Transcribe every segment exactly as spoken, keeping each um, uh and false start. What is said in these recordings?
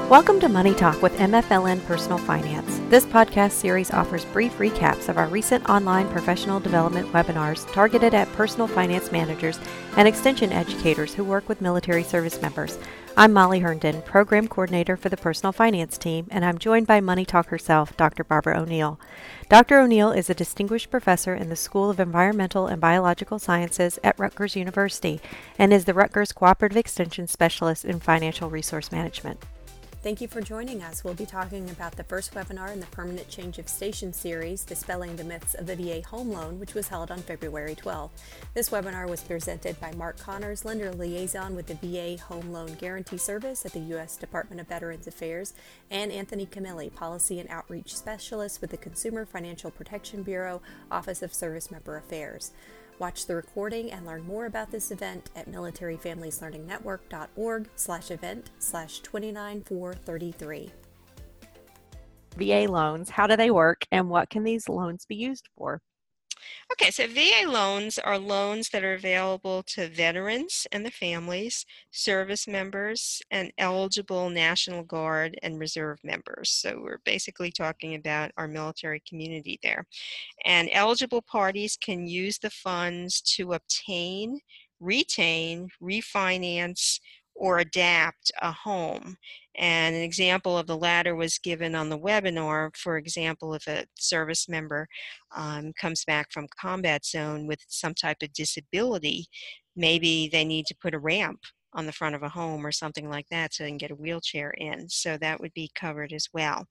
Welcome to Money Talk with M F L N Personal Finance. This podcast series offers brief recaps of our recent online professional development webinars targeted at personal finance managers and extension educators who work with military service members. I'm Molly Herndon, Program Coordinator for the Personal Finance team, and I'm joined by Money Talk herself, Doctor Barbara O'Neill. Doctor O'Neill is a distinguished professor in the School of Environmental and Biological Sciences at Rutgers University and is the Rutgers Cooperative Extension Specialist in Financial Resource Management. Thank you for joining us. We'll be talking about the first webinar in the Permanent Change of Station series, Dispelling the Myths of the V A Home Loan, which was held on February twelfth. This webinar was presented by Mark Connors, Lender Liaison with the V A Home Loan Guarantee Service at the U S Department of Veterans Affairs, and Anthony Camilli, Policy and Outreach Specialist with the Consumer Financial Protection Bureau, Office of Service Member Affairs. Watch the recording and learn more about this event at militaryfamilieslearningnetwork.org slash event slash 29433. V A loans, how do they work and what can these loans be used for? Okay, so V A loans are loans that are available to veterans and their families, service members, and eligible National Guard and Reserve members. So we're basically talking about our military community there. And eligible parties can use the funds to obtain, retain, refinance, or adapt a home. And an example of the latter was given on the webinar. For example, if a service member um, comes back from combat zone with some type of disability, maybe they need to put a ramp on the front of a home or something like that so they can get a wheelchair in. So that would be covered as well.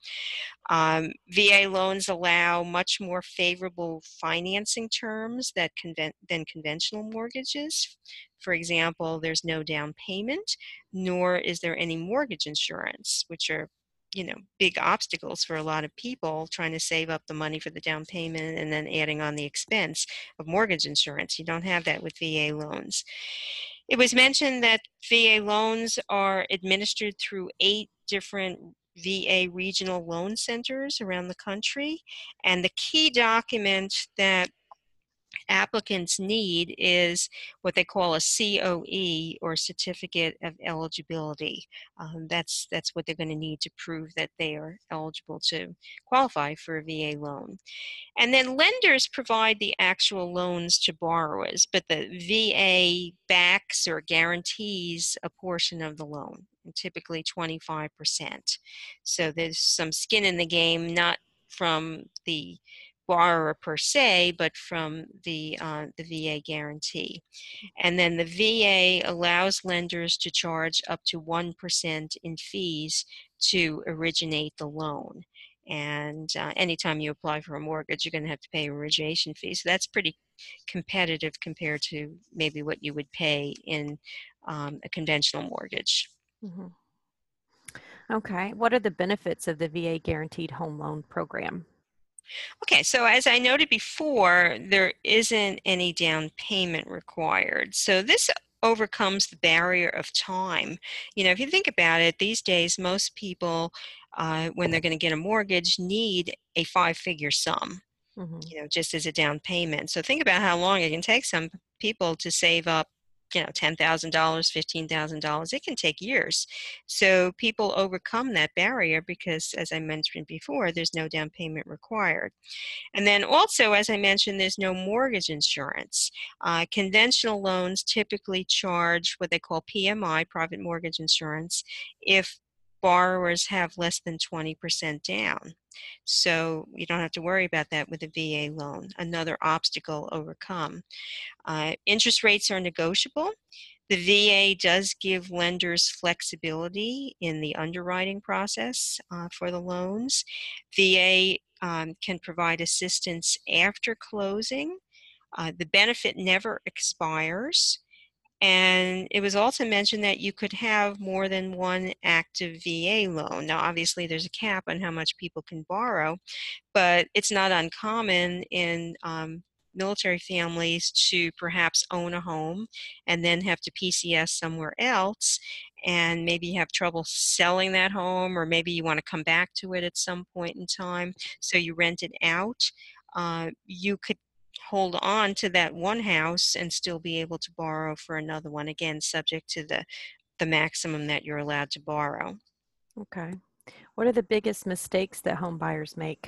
Um, V A loans allow much more favorable financing terms that conven- than conventional mortgages. For example, there's no down payment, nor is there any mortgage insurance, which are, you know, big obstacles for a lot of people trying to save up the money for the down payment and then adding on the expense of mortgage insurance. You don't have that with V A loans. It was mentioned that V A loans are administered through eight different V A regional loan centers around the country, and the key document that applicants need is what they call a C O E, or Certificate of Eligibility. Um, that's that's what they're going to need to prove that they are eligible to qualify for a V A loan. And then lenders provide the actual loans to borrowers, but the V A backs or guarantees a portion of the loan, typically twenty-five percent. So there's some skin in the game, not from the borrower per se, but from the uh, the V A guarantee. And then the V A allows lenders to charge up to one percent in fees to originate the loan. And uh, anytime you apply for a mortgage, you're going to have to pay an origination fee. So that's pretty competitive compared to maybe what you would pay in um, a conventional mortgage. Mm-hmm. Okay, what are the benefits of the V A Guaranteed Home Loan Program? Okay, so as I noted before, there isn't any down payment required. So this overcomes the barrier of time. You know, if you think about it, these days, most people, uh, when they're going to get a mortgage, need a five-figure sum, Mm-hmm. you know, just as a down payment. So think about how long it can take some people to save up, you know, ten thousand dollars, fifteen thousand dollars. It can take years. So people overcome that barrier because, as I mentioned before, there's no down payment required. And then also, as I mentioned, there's no mortgage insurance. Uh, conventional loans typically charge what they call P M I, private mortgage insurance, if borrowers have less than twenty percent down. So you don't have to worry about that with a V A loan, another obstacle overcome. Uh, interest rates are negotiable. The V A does give lenders flexibility in the underwriting process uh, for the loans. V A um, can provide assistance after closing. Uh, the benefit never expires. And it was also mentioned that you could have more than one active V A loan. Now, obviously, there's a cap on how much people can borrow, but it's not uncommon in um, military families to perhaps own a home and then have to P C S somewhere else and maybe have trouble selling that home, or maybe you want to come back to it at some point in time, so you rent it out. Uh, you could hold on to that one house and still be able to borrow for another one, again, subject to the, the maximum that you're allowed to borrow. Okay. What are the biggest mistakes that home buyers make?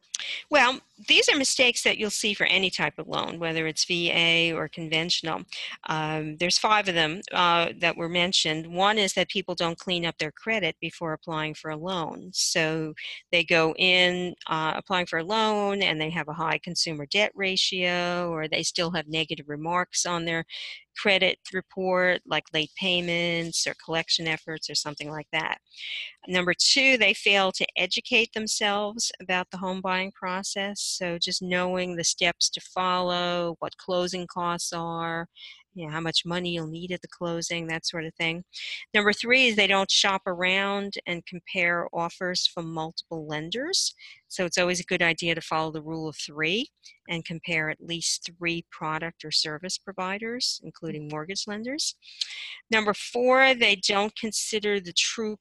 Well, these are mistakes that you'll see for any type of loan, whether it's V A or conventional. Um, there's five of them uh, that were mentioned. One is that people don't clean up their credit before applying for a loan. So they go in uh, applying for a loan and they have a high consumer debt ratio, or they still have negative remarks on their credit report, like late payments or collection efforts or something like that. Number two, they fail to educate themselves about the home buying process. So just knowing the steps to follow, what closing costs are, you know, how much money you'll need at the closing, that sort of thing. Number three is they don't shop around and compare offers from multiple lenders. So it's always a good idea to follow the rule of three and compare at least three product or service providers, including mortgage lenders. Number four, they don't consider the true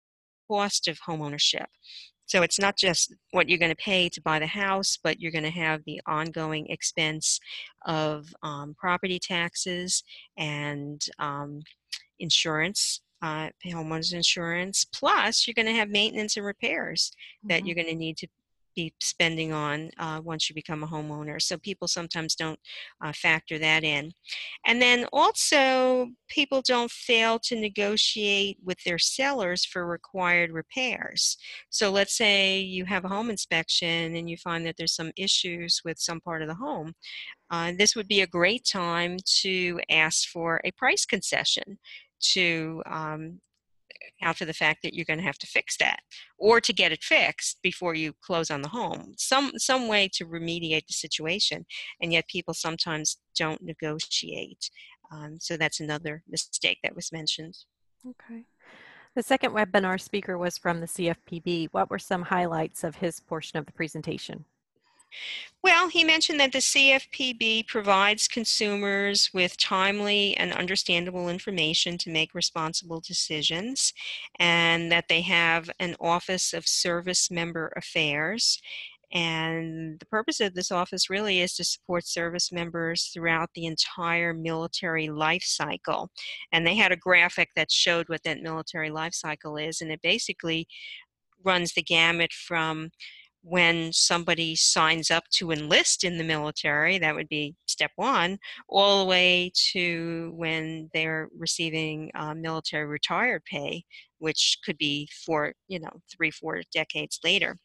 cost of homeownership. So it's not just what you're going to pay to buy the house, but you're going to have the ongoing expense of um, property taxes and um, insurance, uh, homeowners insurance. Plus, you're going to have maintenance and repairs that Mm-hmm. you're going to need to be spending on uh, once you become a homeowner. So people sometimes don't uh, factor that in. And then also, people don't fail to negotiate with their sellers for required repairs. So let's say you have a home inspection and you find that there's some issues with some part of the home. Uh, this would be a great time to ask for a price concession to um, account for the fact that you're going to have to fix that, or to get it fixed before you close on the home. Some some way to remediate the situation, and yet people sometimes don't negotiate. Um, so that's another mistake that was mentioned. Okay. The second webinar speaker was from the C F P B. What were some highlights of his portion of the presentation? Well, he mentioned that the C F P B provides consumers with timely and understandable information to make responsible decisions, and that they have an Office of Service Member Affairs. And the purpose of this office really is to support service members throughout the entire military life cycle. And they had a graphic that showed what that military life cycle is, and it basically runs the gamut from when somebody signs up to enlist in the military, that would be step one, all the way to when they're receiving uh, military retired pay, which could be for, you know, three, four decades later.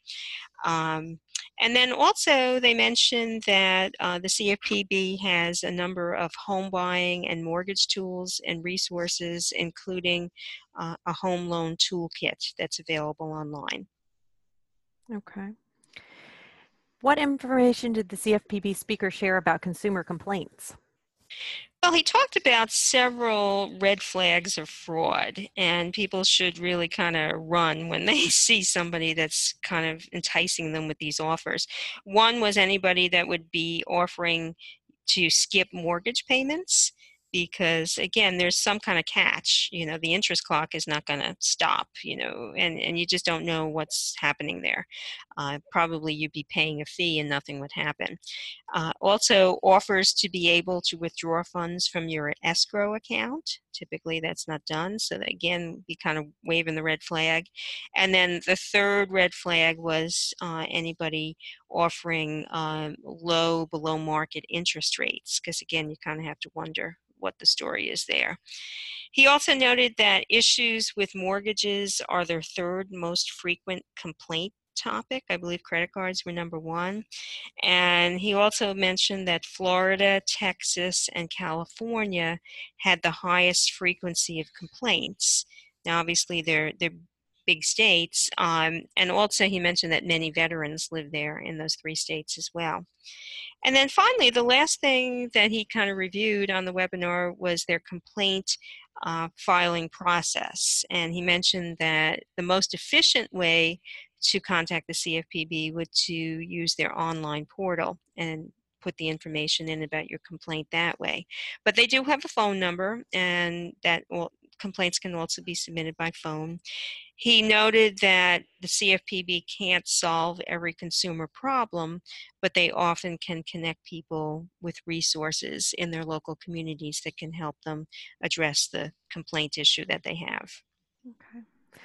Um, and then also they mentioned that uh, the C F P B has a number of home buying and mortgage tools and resources, including uh, a home loan toolkit that's available online. Okay. What information did the C F P B speaker share about consumer complaints? Well, he talked about several red flags of fraud, and people should really kind of run when they see somebody that's kind of enticing them with these offers. One was anybody that would be offering to skip mortgage payments, because again, there's some kind of catch. You know, the interest clock is not going to stop, you know, and, and you just don't know what's happening there. Uh, probably you'd be paying a fee and nothing would happen. Uh, also offers to be able to withdraw funds from your escrow account. Typically that's not done, so that, again, be kind of waving the red flag. And then the third red flag was uh, anybody offering um, low, below market interest rates, because again, you kind of have to wonder what the story is there. He also noted that issues with mortgages are their third most frequent complaint topic. I believe credit cards were number one. And he also mentioned that Florida, Texas, and California had the highest frequency of complaints. Now, obviously, they're, they're big states. Um, and also, he mentioned that many veterans live there in those three states as well. And then finally, the last thing that he kind of reviewed on the webinar was their complaint uh, filing process. And he mentioned that the most efficient way to contact the C F P B would to use their online portal and put the information in about your complaint that way. But they do have a phone number, and that well, complaints can also be submitted by phone. He noted that the C F P B can't solve every consumer problem, but they often can connect people with resources in their local communities that can help them address the complaint issue that they have. Okay.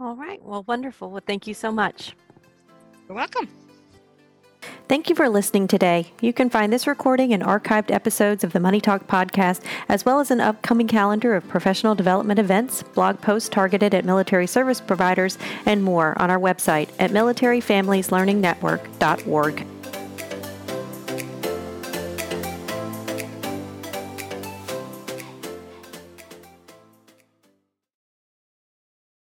All right. Well, wonderful. Well, thank you so much. You're welcome. Thank you for listening today. You can find this recording and archived episodes of the Money Talk podcast, as well as an upcoming calendar of professional development events, blog posts targeted at military service providers, and more on our website at military families learning network dot org.